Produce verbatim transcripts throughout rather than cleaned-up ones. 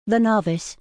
The Novice.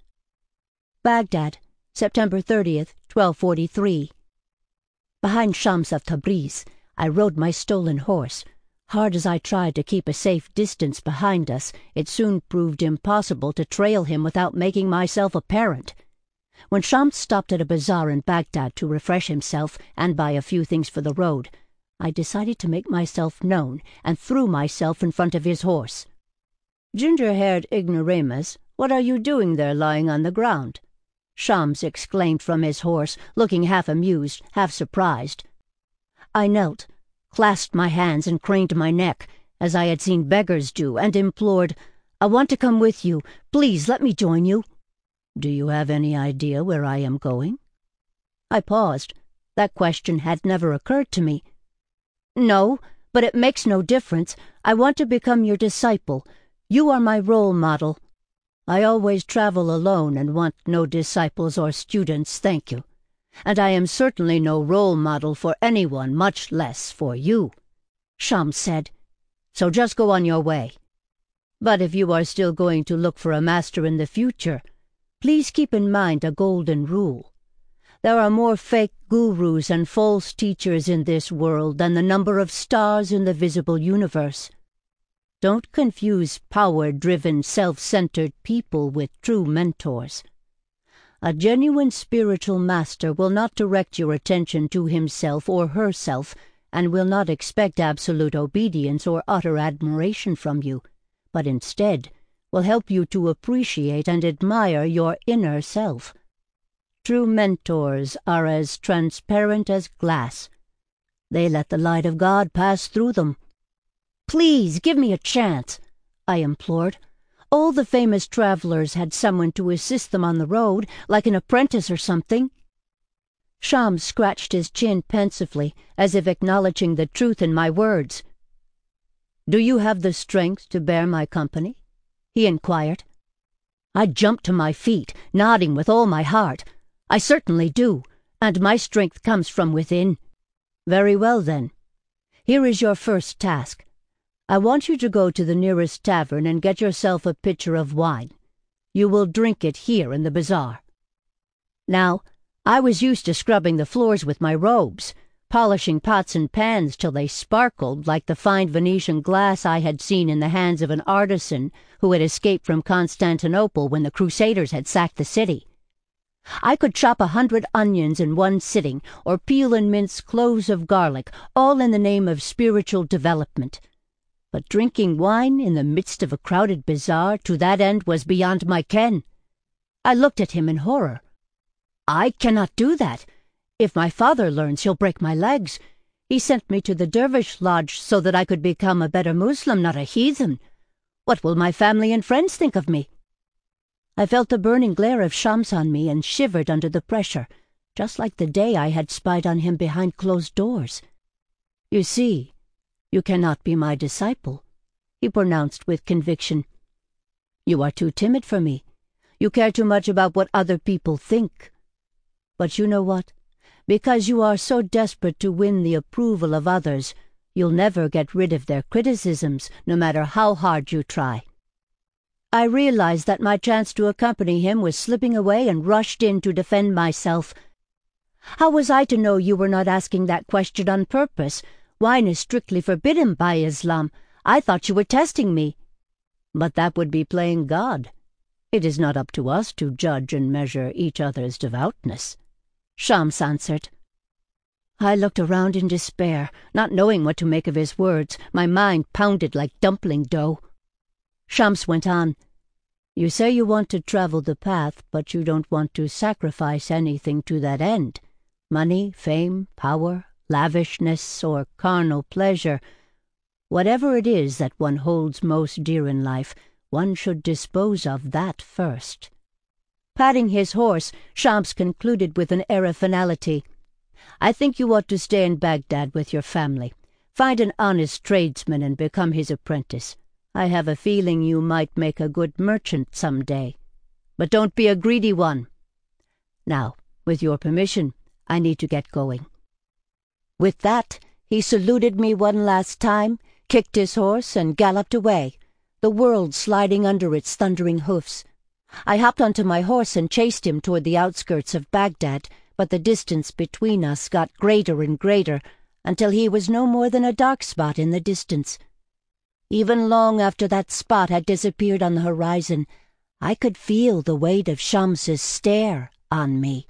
Baghdad, September thirtieth, twelve forty-three. Behind Shams of Tabriz, I rode my stolen horse. Hard as I tried to keep a safe distance behind us, it soon proved impossible to trail him without making myself apparent. When Shams stopped at a bazaar in Baghdad to refresh himself and buy a few things for the road, I decided to make myself known and threw myself in front of his horse. "Ginger-haired ignoramus, what are you doing there lying on the ground?" Shams exclaimed from his horse, looking half amused, half surprised. I knelt, clasped my hands and craned my neck, as I had seen beggars do, and implored, "I want to come with you. Please let me join you." "Do you have any idea where I am going?" I paused. That question had never occurred to me. "No, but it makes no difference. I want to become your disciple. You are my role model." "I always travel alone and want no disciples or students, thank you. And I am certainly no role model for anyone, much less for you," Shams said. "So just go on your way. But if you are still going to look for a master in the future, please keep in mind a golden rule. There are more fake gurus and false teachers in this world than the number of stars in the visible universe. Don't confuse power-driven, self-centered people with true mentors. A genuine spiritual master will not direct your attention to himself or herself, and will not expect absolute obedience or utter admiration from you, but instead will help you to appreciate and admire your inner self. True mentors are as transparent as glass. They let the light of God pass through them." "Please, give me a chance," I implored. All the famous travelers had someone to assist them on the road, like an apprentice or something. Shams scratched his chin pensively, as if acknowledging the truth in my words. "Do you have the strength to bear my company?" he inquired. I jumped to my feet, nodding with all my heart. "I certainly do, and my strength comes from within." "Very well, then. Here is your first task. I want you to go to the nearest tavern and get yourself a pitcher of wine. You will drink it here in the bazaar." Now, I was used to scrubbing the floors with my robes, polishing pots and pans till they sparkled like the fine Venetian glass I had seen in the hands of an artisan who had escaped from Constantinople when the Crusaders had sacked the city. I could chop a hundred onions in one sitting, or peel and mince cloves of garlic, all in the name of spiritual development. But drinking wine in the midst of a crowded bazaar to that end was beyond my ken. I looked at him in horror. "I cannot do that. If my father learns, he'll break my legs. He sent me to the dervish lodge so that I could become a better Muslim, not a heathen. What will my family and friends think of me?" I felt the burning glare of Shams on me and shivered under the pressure, just like the day I had spied on him behind closed doors. "You see, you cannot be my disciple," he pronounced with conviction. "You are too timid for me. You care too much about what other people think. But you know what? Because you are so desperate to win the approval of others, you'll never get rid of their criticisms, no matter how hard you try." I realized that my chance to accompany him was slipping away and rushed in to defend myself. "How was I to know you were not asking that question on purpose? Wine is strictly forbidden by Islam. I thought you were testing me." "But that would be playing God. It is not up to us to judge and measure each other's devoutness," Shams answered. I looked around in despair, not knowing what to make of his words. My mind pounded like dumpling dough. Shams went on, "You say you want to travel the path, but you don't want to sacrifice anything to that end. Money, fame, power, lavishness, or carnal pleasure. Whatever it is that one holds most dear in life, one should dispose of that first." Patting his horse, Shams concluded with an air of finality, "I think you ought to stay in Baghdad with your family. Find an honest tradesman and become his apprentice. I have a feeling you might make a good merchant some day. But don't be a greedy one. Now, with your permission, I need to get going." With that, he saluted me one last time, kicked his horse, and galloped away, the world sliding under its thundering hoofs. I hopped onto my horse and chased him toward the outskirts of Baghdad, but the distance between us got greater and greater until he was no more than a dark spot in the distance. Even long after that spot had disappeared on the horizon, I could feel the weight of Shams's stare on me.